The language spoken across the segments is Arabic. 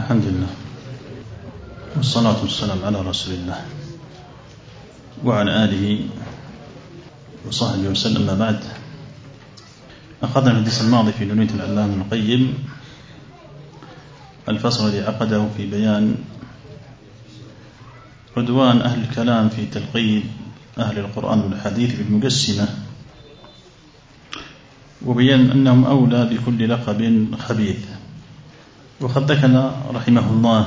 الحمد لله والصلاة والسلام على رسول الله وعلى آله وصحبه وسلم. ما بعد، أخذنا الحديث الماضي في نونية العلامة ابن القيم الفصل الذي عقده في بيان عدوان أهل الكلام في تلقين أهل القرآن والحديث بالمقسمة، وبيان أنهم أولى بكل لقب خبيث. وقد ذكر رحمه الله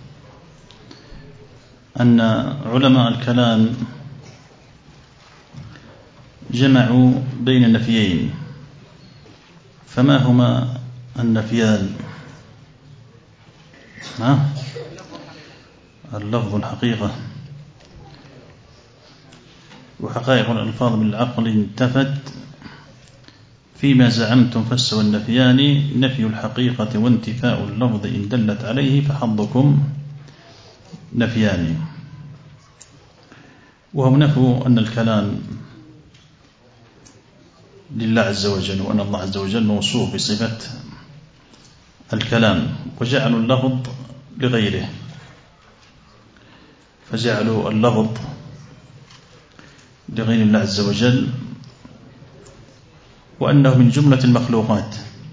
أن علماء الكلام جمعوا بين النفيين، فما هما النفيان؟ اللفظ الحقيقة، وحقائق الألفاظ بالعقل انتفت، فيما زعمتم فاستوى النفيان، نفي الحقيقة وانتفاء اللفظ إن دلت عليه فحظكم نفيان. وهم نفوا أن الكلام لله عز وجل، وأن الله عز وجل موصوف بصفة الكلام، وجعلوا اللفظ لغيره، فجعلوا اللفظ لغير الله عز وجل، وأنه من جملة المخلوقات،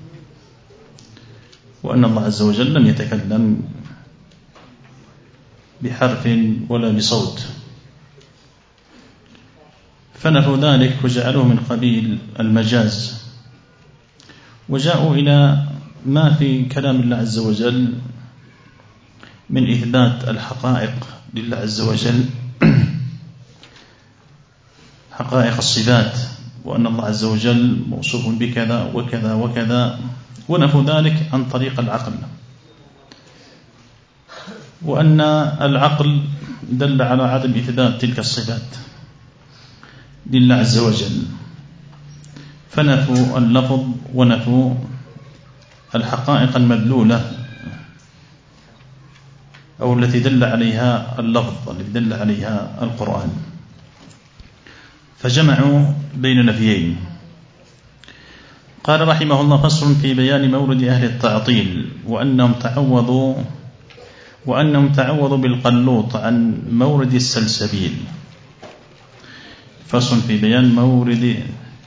وأن الله عز وجل لم يتكلم بحرف ولا بصوت، فنفوا ذلك وجعلوه من قبيل المجاز، وجاءوا إلى ما في كلام الله عز وجل من إثبات الحقائق لله عز وجل، حقائق الصفات، وأن الله عز وجل موصوف بكذا وكذا وكذا، ونفوا ذلك عن طريق العقل، وأن العقل دل على عدم إثبات تلك الصفات لله عز وجل، فنفوا اللفظ ونفوا الحقائق المدلولة أو التي دل عليها اللفظ، التي دل عليها القرآن، فجمعوا بين نفيين. قال رحمه الله: فصل في بيان مورد أهل التعطيل وأنهم تعوضوا بالقلوط عن مورد السلسبيل. فصل في بيان مورد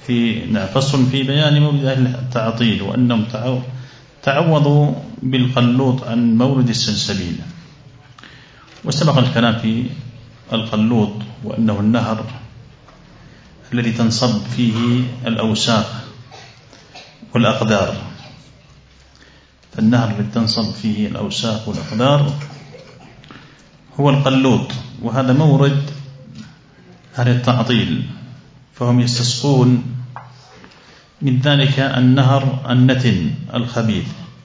أهل التعطيل وأنهم تعوضوا بالقلوط عن مورد السلسبيل. وسبق الكلام في القلوط، وأنه النهر الذي تنصب فيه الأوساخ والأقدار، فالنهر الذي تنصب فيه الأوساخ والأقدار هو القلوط، وهذا مورد أهل التعطيل، فهم يستسقون من ذلك النهر النتن الخبيث.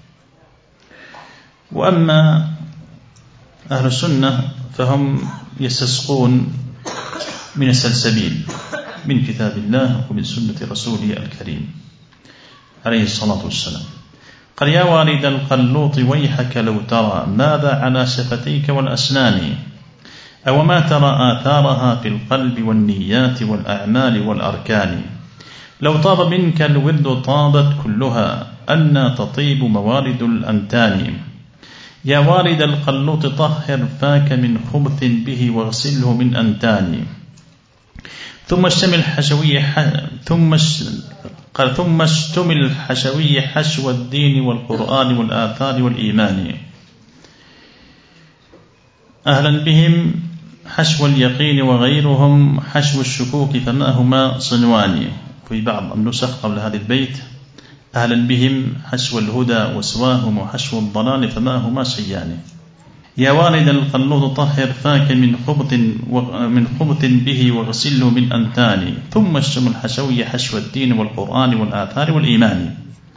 وأما أهل السنة فهم يستسقون من السلسبيل، من كتاب الله ومن سنة رسوله الكريم عليه الصلاة والسلام. قال: يا وارد القلوط ويحك لو ترى ماذا على شفتيك والأسنان، أو ما ترى آثارها في القلب والنيات والأعمال والأركان. لو طاب منك الورد طابت كلها، أنى تطيب موارد الأنتان. يا وارد القلوط طهر فاك من خبث به واغسله من أنتان. ثم اشتمل الحشوي حشو الدين والقرآن والآثار والإيمان. أهلا بهم حشو اليقين وغيرهم حشو الشكوك، فما هما صنوان. في بعض النسخ قبل هذا البيت: أهلا بهم حشو الهدى وسواهم وحشو الضلال، فما هما شيان. يا وارد القلوط طهر فاك من خبث به واغسله من أنتان. ثم اشتم الحشوي حشو الدين والقرآن والآثار والإيمان.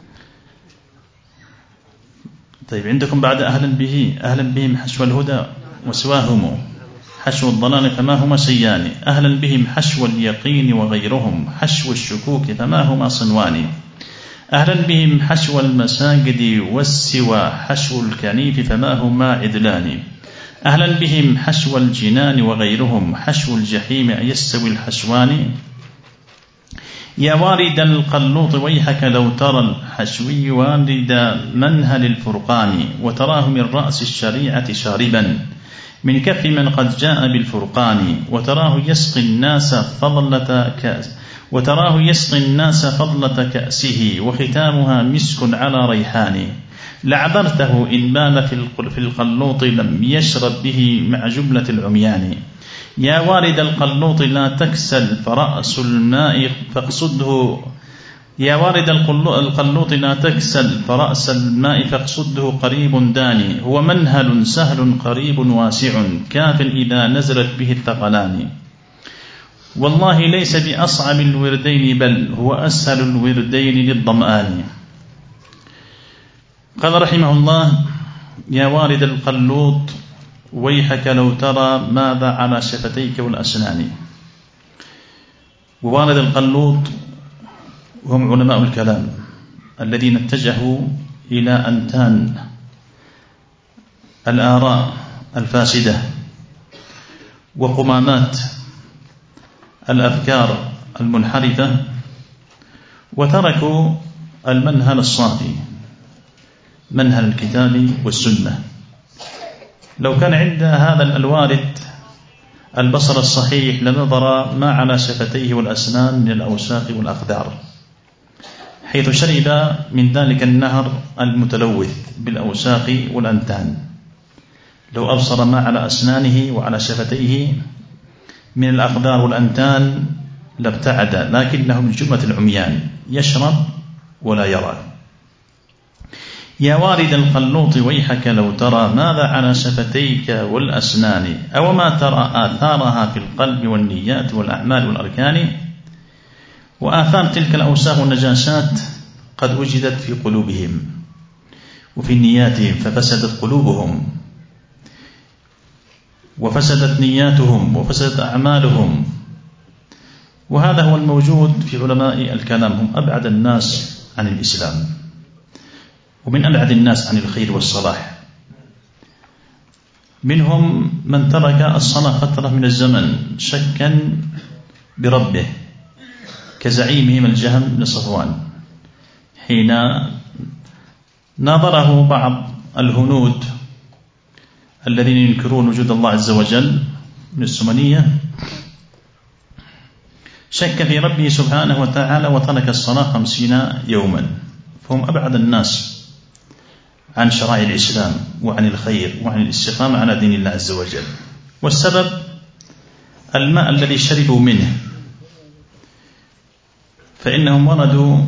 طيب، عندكم بعد أهلا بهم حشو الهدى وسواهم حشو الضلال، فما هما شيان. أهلا بهم حشو اليقين وغيرهم حشو الشكوك، فما هما صنوان. أهلا بهم حشو المساجد والسوى حشو الكنيف، فما هما عدلان. أهلا بهم حشو الجنان وغيرهم حشو الجحيم، أيستوي الحشوان. يا وارد القلوط ويحك لو ترى الحشوي وارد منهل الفرقان وتراه من رأس الشريعة شاربا من كف من قد جاء بالفرقان وتراه يسقي الناس فضلة كأسه وختامها مسك على ريحان لعبرته إن بال في القلوط لم يشرب به مع جملة العميان يا وارد القلوط لا تكسل فرأس الماء فاقصده فاقصده قريب داني هو منهل سهل قريب واسع كاف إذا نزلت به الثقلان والله ليس بأصعب الوردين بل هو أسهل الوردين للظمآن. قال رحمه الله يا وارد القلوط ويحك لو ترى ماذا على شفتيك والأسنان. ووارد القلوط هم علماء الكلام الذين اتجهوا إلى أنتان الآراء الفاسدة وقمامات الأفكار المنحرفة وتركوا المنهل الصافي منهل الكتاب والسنة. لو كان عند هذا الوارد البصر الصحيح لنظر ما على شفتيه والأسنان من الأوساخ والأقدار حيث شرب من ذلك النهر المتلوث بالأوساخ والأنتان. لو أبصر ما على أسنانه وعلى شفتيه من الأقدار والأنتان لابتعد لكنه من جملة العميان يشرب ولا يرى. يا وارد القلوط ويحك لو ترى ماذا على شفتيك والأسنان أو ما ترى آثارها في القلب والنيات والأعمال والأركان. وآثار تلك الأوساخ والنجاسات قد وجدت في قلوبهم وفي نياتهم ففسدت قلوبهم وفسدت نياتهم وفسدت أعمالهم. وهذا هو الموجود في علماء الكلام هم أبعد الناس عن الإسلام ومن أبعد الناس عن الخير والصلاح. منهم من ترك الصلاة فترة من الزمن شكا بربه كزعيمهم الجهم بن صفوان حين ناظره بعض الهنود الذين ينكرون وجود الله عز وجل من السمنية شك في ربه سبحانه وتعالى وترك الصلاة 50 يوما. فهم أبعد الناس عن شرائع الإسلام وعن الخير وعن الاستقامة على دين الله عز وجل. والسبب الماء الذي شربوا منه فإنهم وردوا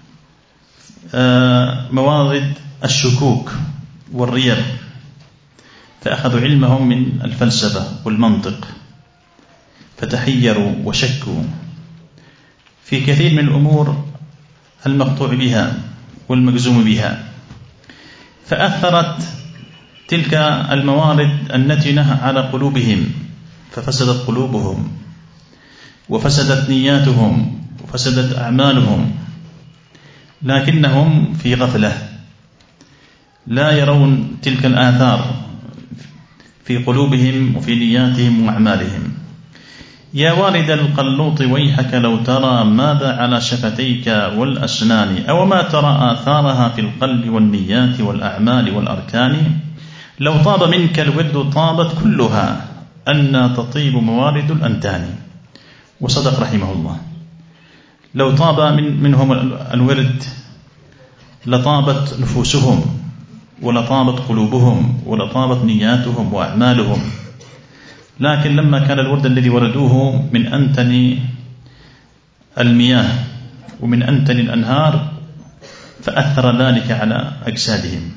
موارد الشكوك والريب فأخذوا علمهم من الفلسفة والمنطق فتحيروا وشكوا في كثير من الأمور المقطوع بها والمجزوم بها. فأثرت تلك الموارد النتنة على قلوبهم ففسدت قلوبهم وفسدت نياتهم وفسدت أعمالهم لكنهم في غفلة لا يرون تلك الآثار في قلوبهم وفي نياتهم وأعمالهم. يا وارد القلوط ويحك لو ترى ماذا على شفتيك والأسنان أو ما ترى آثارها في القلب والنيات والأعمال والأركان. لو طاب منك الورد طابت كلها أن تطيب موارد الأنتان. وصدق رحمه الله. لو طاب منهم الورد لطابت نفوسهم ولطابت قلوبهم ولطابت نياتهم وأعمالهم. لكن لما كان الورد الذي وردوه من أنتن المياه ومن أنتن الأنهار فأثر ذلك على أجسادهم.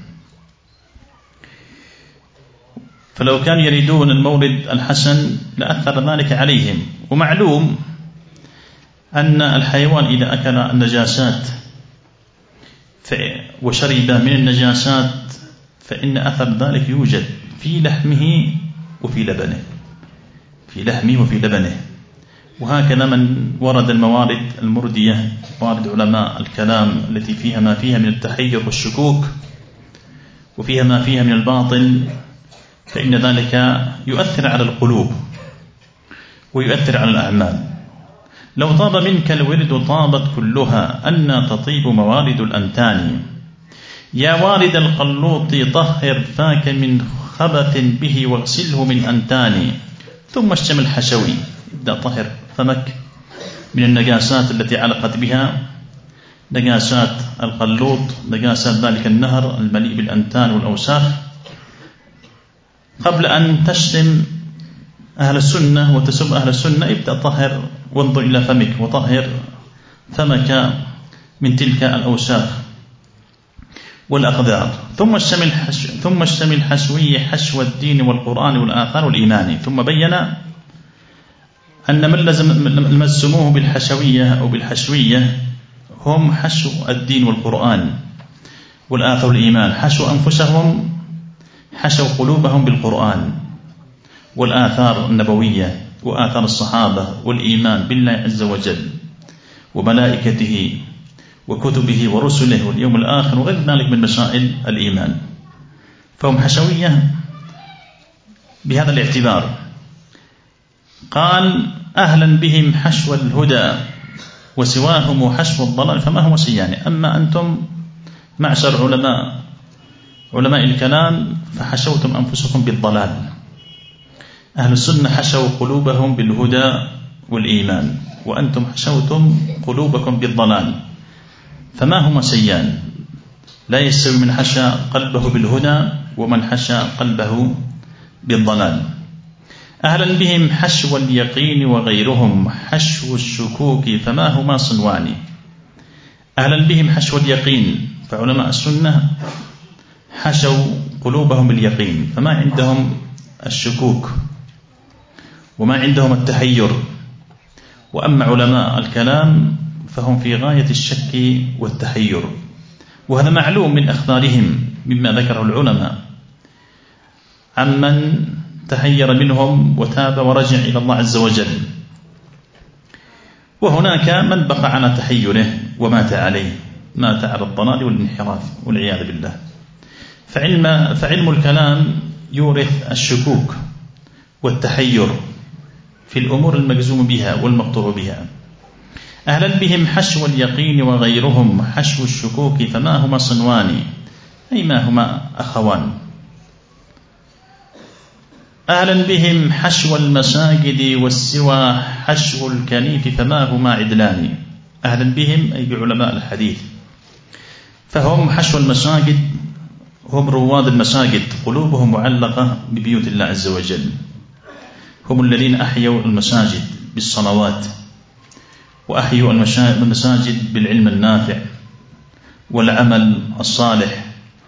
فلو كانوا يريدون المورد الحسن لأثر ذلك عليهم. ومعلوم أن الحيوان إذا أكل النجاسات وشرب من النجاسات فإن أثر ذلك يوجد في لحمه وفي لبنه وهكذا من ورد الموارد المردية موارد علماء الكلام التي فيها ما فيها من التحير والشكوك وفيها ما فيها من الباطل فإن ذلك يؤثر على القلوب ويؤثر على الأعمال. لو طاب منك الورد طابت كلها، أن تطيب موارد الأنتان. يا وارد القلوط طهر فاك من خبث به واغسله من أنتان. ثم اشتم الحشوي، ابدأ طهر فمك من النجاسات التي علقت بها، نجاسات القلوط، نجاسات ذلك النهر المليء بالأنتان والأوساخ، قبل أن تشتم أهل السنة وتسب أهل السنة. ابدأ طهر وانظر إلى فمك وطهر فمك من تلك الأوساخ والأقدار. ثم اشتم الحشوي حشو الدين والقرآن والآثار والإيمان. ثم بين أن من لزموه بالحشوية أو بالحشوية هم حشو الدين والقرآن والآثار والإيمان، حشو أنفسهم، حشوا قلوبهم بالقرآن والآثار النبوية وآثار الصحابة والإيمان بالله عز وجل وملائكته وكتبه ورسله واليوم الآخر وغير ذلك من مسائل الإيمان. فهم حشوية بهذا الاعتبار. قال أهلا بهم حشو الهدى وسواهم حشو الضلال فما هو سيان. أما أنتم معشر علماء الكلام فحشوتم أنفسكم بالضلال. أهل السنة حشوا قلوبهم بالهدى والإيمان، وأنتم حشوتم قلوبكم بالضلال، فما هما سيان. لا يستوي من حشى قلبه بالهدى ومن حشى قلبه بالضلال. أهلا بهم حشو اليقين وغيرهم حشو الشكوك فما هما صنوان. أهلا بهم حشو اليقين، فعلماء السنة حشوا قلوبهم باليقين، فما عندهم الشكوك وما عندهم التحير. وأما علماء الكلام فهم في غاية الشك والتحير، وهذا معلوم من أخبارهم مما ذكره العلماء عمن تحير منهم وتاب ورجع إلى الله عز وجل، وهناك من بقى على تحيره ومات عليه، مات على الضلال والانحراف والعياذ بالله. فعلم الكلام يورث الشكوك والتحير في الأمور المجزوم بها والمقطوع بها. أهلا بهم حشو اليقين وغيرهم حشو الشكوك فما هما صنوان، أي ما هما أخوان. أهلا بهم حشو المساجد والسوى حشو الكنيف فما هما عدلان. أهلا بهم أي بعلماء الحديث، فهم حشو المساجد، هم رواد المساجد، قلوبهم معلقة ببيوت الله عز وجل، هم الذين أحيوا المساجد بالصلوات وأحيوا المساجد بالعلم النافع والعمل الصالح.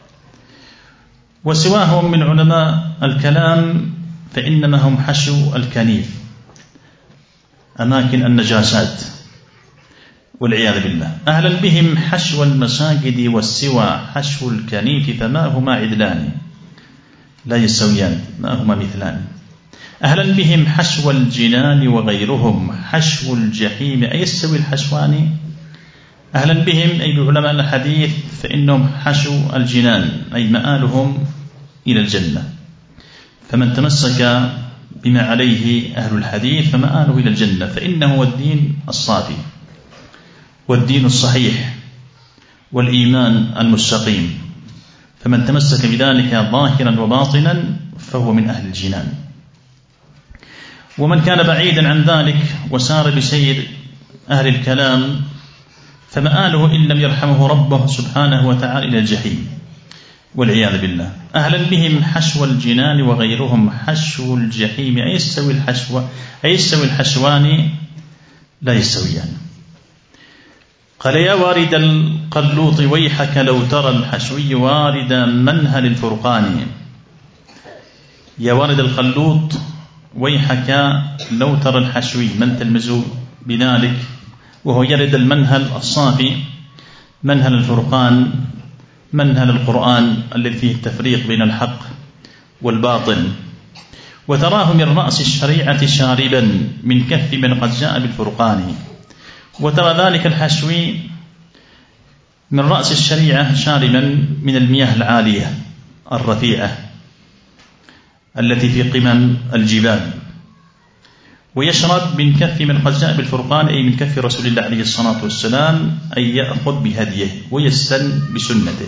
وسواهم من علماء الكلام فإنما هم حشو الكنيف، أماكن النجاسات والعياذ بالله. أهلا بهم حشو المساجد والسوى حشو الكنيف فما هما عدلان، لا يستويان، ما هما مثلان. أهلا بهم حشو الجنان وغيرهم حشو الجحيم، أي يستوي الحشوان. أهلا بهم أي بعلماء الحديث فإنهم حشو الجنان، أي مآلهم إلى الجنة. فمن تمسك بما عليه أهل الحديث فمآله إلى الجنة، فإنه هو الدين الصافي والدين الصحيح والإيمان المستقيم. فمن تمسك بذلك ظاهرا وباطنا فهو من أهل الجنان. ومن كان بعيدا عن ذلك وسار بسير أهل الكلام فمآله إن لم يرحمه ربه سبحانه وتعالى إلى الجحيم والعياذ بالله. أهلا بهم حشو الجنان وغيرهم حشو الجحيم، أي يستوي الحشوان، لا يستويان. قال يا وارد القلوط ويحك لو ترى الحشوي وارد منهل الفرقان. يا وارد القلوط ويحك لو ترى الحشوي، من تلمز بذلك وهو يرد المنهل الصافي، منهل الفرقان، منهل القرآن الذي فيه التفريق بين الحق والباطل. وتراه من رأس الشريعة شاربا من كف من قد جاء بالفرقان. وترى ذلك الحشوي من رأس الشريعة شاربا من المياه العالية الرفيعة التي في قمم الجبال. ويشرب من كف من قد جاء بالفرقان، أي من كف رسول الله عليه الصلاة والسلام، أي يأخذ بهديه ويستن بسنته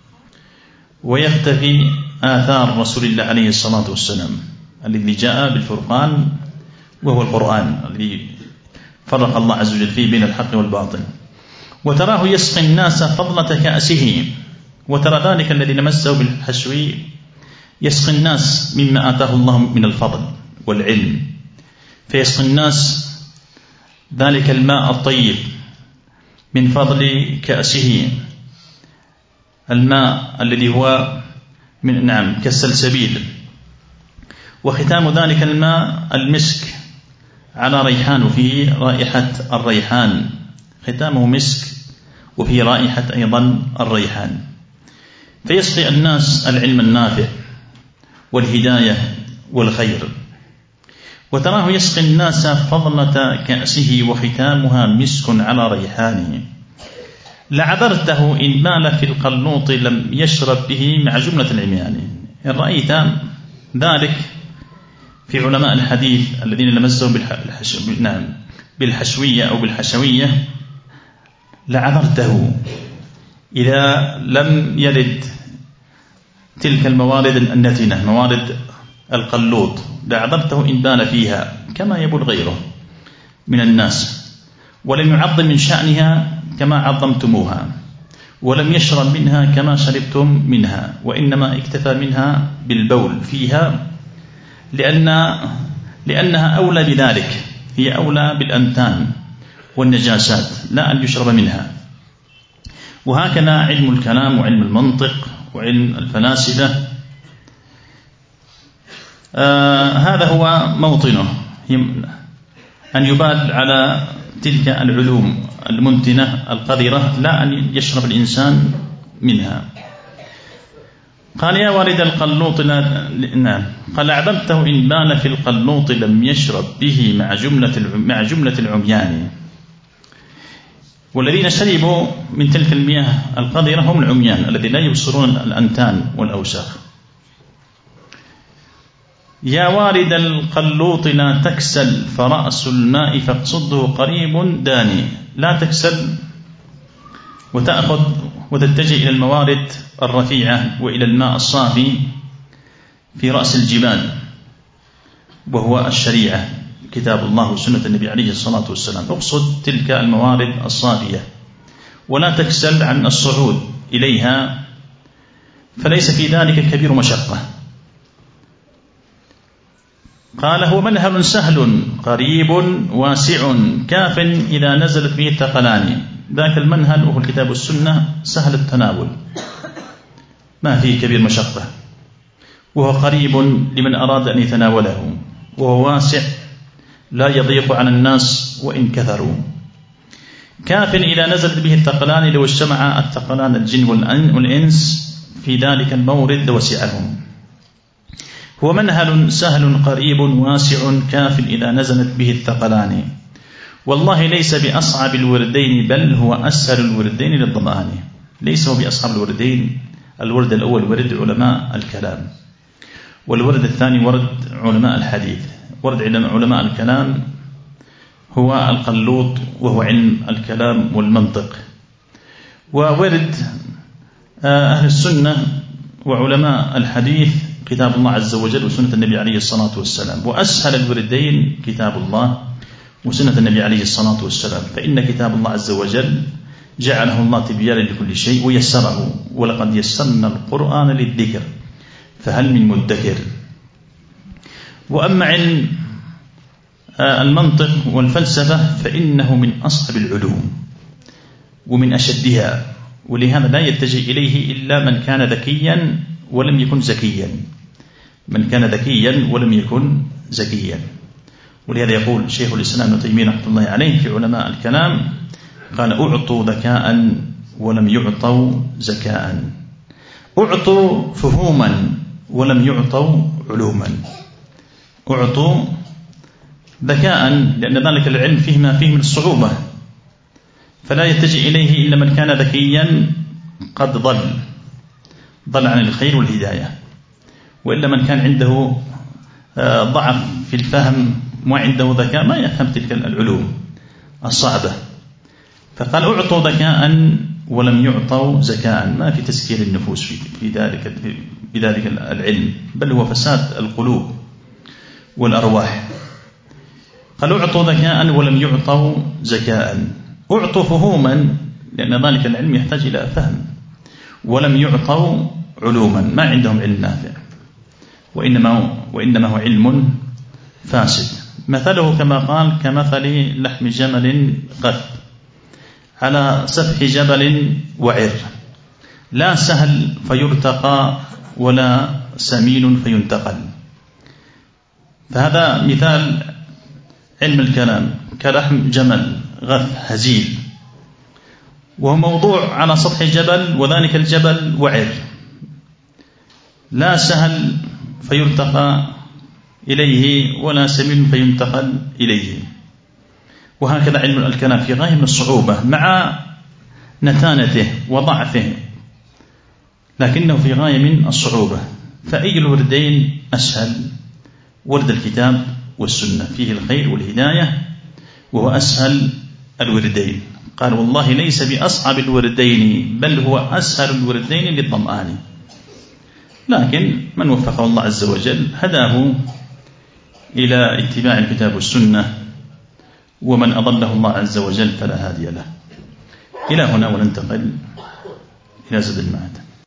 ويختفي آثار رسول الله عليه الصلاة والسلام الذي جاء بالفرقان، وهو القرآن الذي فرق الله عز وجل فيه بين الحق والباطل. وتراه يسقي الناس فضلة كأسه، وترى ذلك الذي لمسه بالحشوي يسقي الناس مما آتاه الله من الفضل والعلم، فيسقي الناس ذلك الماء الطيب من فضل كأسه، الماء الذي هو من كالسلسبيل، وختام ذلك الماء المسك على ريحان، وفيه رائحة الريحان، ختامه مسك وفيه رائحة أيضا الريحان. فيسقي الناس العلم النافع والهداية والخير. وتراه يسقي الناس فضلة كأسه وختامها مسك على ريحانه. لعذرته إن بال في القلوط لم يشرب به مع جملة العميان. إن رأيت ذلك في علماء الحديث الذين لمسوا بالحشوية أو بالحشوية، لعذرته إذا لم يرد تلك الموارد النتنة، موارد القلوط، لعذرته إن بال فيها كما يبول غيره من الناس، ولم يعظم من شأنها كما عظمتموها، ولم يشرب منها كما شربتم منها، وإنما اكتفى منها بالبول فيها، لأنها أولى بذلك، هي أولى بالأنتان والنجاسات، لا أن يشرب منها. وهكذا علم الكلام وعلم المنطق وعلم الفلاسفة، هذا هو موطنه، أن يبال على تلك العلوم المنتنة القذرة، لا أن يشرب الإنسان منها. قال يا وارد القلوط قال أعذرته إن بال في القلوط لم يشرب به مع جملة العميان. والذين شربوا من تلك المياه القذرة هم العميان الذين لا يبصرون الأنتان والأوساخ. يا وارد القلوط لا تكسل فرأس الماء فاقصده قريب داني. لا تكسل وتأخذ وتتجه إلى الموارد الرفيعة وإلى الماء الصافي في رأس الجبال، وهو الشريعة، كتاب الله وسنة النبي عليه الصلاة والسلام. اقصد تلك الموارد الصافية ولا تكسل عن الصعود إليها، فليس في ذلك كبير مشقة. قال هو منهل سهل قريب واسع كاف إذا نزلت به الثقلان. ذاك المنهل وهو الكتاب والسنة سهل التناول، ما فيه كبير مشقة، وهو قريب لمن أراد أن يتناوله، وهو واسع لا يضيق على الناس وإن كثروا. كاف إذا نزلت به الثقلان، لو اجتمع الثقلان الجن والإنس في ذلك المورد لوسعهم. هو منهل سهل قريب واسع كاف إذا نزلت به الثقلان. والله ليس بأصعب الوردين بل هو أسهل الوردين للظمآن. ليس هو بأصعب الوردين. الورد الأول ورد علماء الكلام، والورد الثاني ورد علماء الحديث. ورد علماء الكلام هو القلوط، وهو علم الكلام والمنطق. وورد أهل السنة وعلماء الحديث كتاب الله عز وجل وسنة النبي عليه الصلاة والسلام. وأسهل الوردين كتاب الله وسنة النبي عليه الصلاة والسلام، فإن كتاب الله عز وجل جعله الله تبيانا لكل شيء ويسره. ولقد يسرنا القرآن للذكر فهل من مدكر. وأما علم المنطق والفلسفة فإنه من أصعب العلوم ومن أشدها، ولهذا لا يتجه إليه إلا من كان ذكيا ولم يكن زكيا، من كان ذكيا ولم يكن زكيا. ولهذا يقول شيخ الإسلام ابن تيمية رحمة الله عليه في علماء الكلام، قال أعطوا ذكاء ولم يعطوا زكاء، أعطوا فهوما ولم يعطوا علوما. أعطوا ذكاء لأن ذلك العلم فيه ما فيه من الصعوبة، فلا يتجه إليه إلا من كان ذكيا قد ضل عن الخير والهداية، وإلا من كان عنده ضعف في الفهم وعنده ذكاء ما يفهم تلك العلوم الصعبة، فقال أعطوا ذكاء ولم يعطوا زكاء. ما في تسكير النفوس بذلك العلم، بل هو فساد القلوب والأرواح. قال أعطوا ذكاء ولم يعطوا زكاء، أعطوا فهوما لأن ذلك العلم يحتاج إلى فهم، ولم يعطوا علوما، ما عندهم علم نافع، وإنما هو علم فاسد. مثله كما قال كمثل لحم جمل غث على سفح جبل وعر، لا سهل فيرتقى ولا سمين فينتقل. فهذا مثال علم الكلام كلحم جمل غث هزيل، وهو موضوع على سطح جبل، وذلك الجبل وعر، لا سهل فيرتقى إليه ولا سمين فينتقل إليه. وهكذا علم الكلام في غاية من الصعوبة مع نتانته وضعفه، لكنه في غاية من الصعوبة. فأي الوردين أسهل؟ ورد الكتاب والسنة، فيه الخير والهداية، وهو أسهل الوردين. قال والله ليس بأصعب الوردين، بل هو أسهل الوردين للظمآن. لكن من وفقه الله عز وجل هداه إلى اتباع الكتاب والسنة، ومن أضله الله عز وجل فلا هادي له. إلى هنا وننتقل إلى زاد المعاد.